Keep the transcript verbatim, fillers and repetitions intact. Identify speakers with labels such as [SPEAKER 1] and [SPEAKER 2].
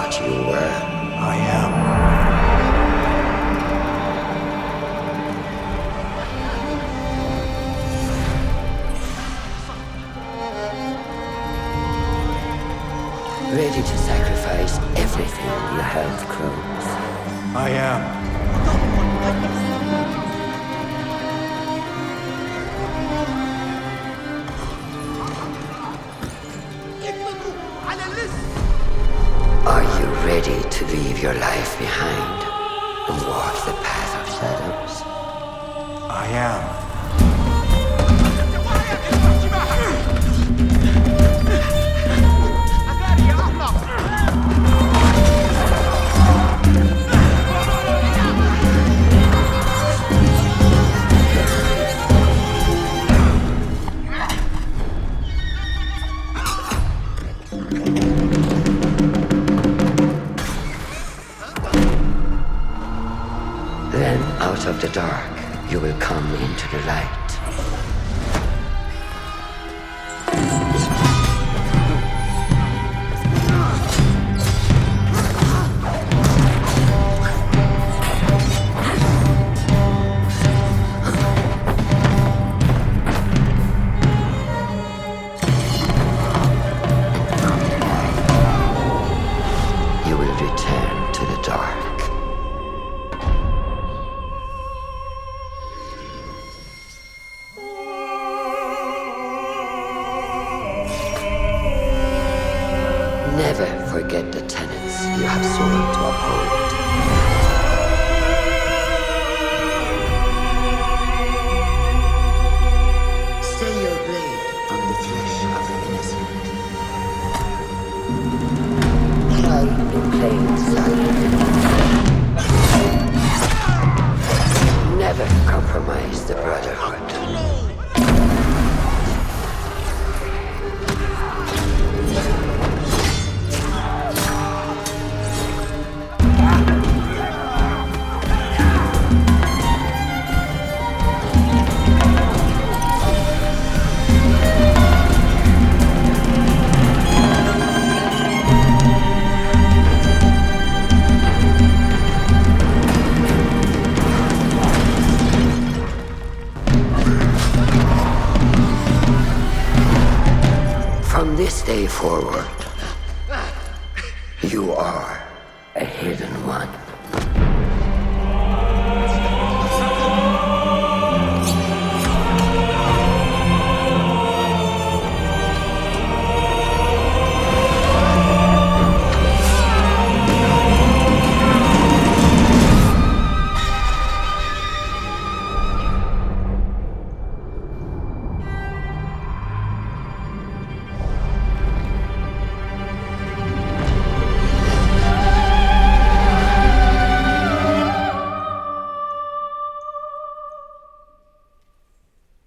[SPEAKER 1] thought you were.
[SPEAKER 2] I am.
[SPEAKER 1] Ready to sacrifice everything you held close.
[SPEAKER 2] I am.
[SPEAKER 1] Are you ready to leave your life behind and walk the path of shadows?
[SPEAKER 2] I am.
[SPEAKER 1] Then, out of the dark, you will come into the light. You will return to the dark. Never forget the tenets you have sworn to uphold. Stay your blade from the flesh of the innocent. Hide in plain sight. Never compromise the Brotherhood. From this day forward, you are a hidden one.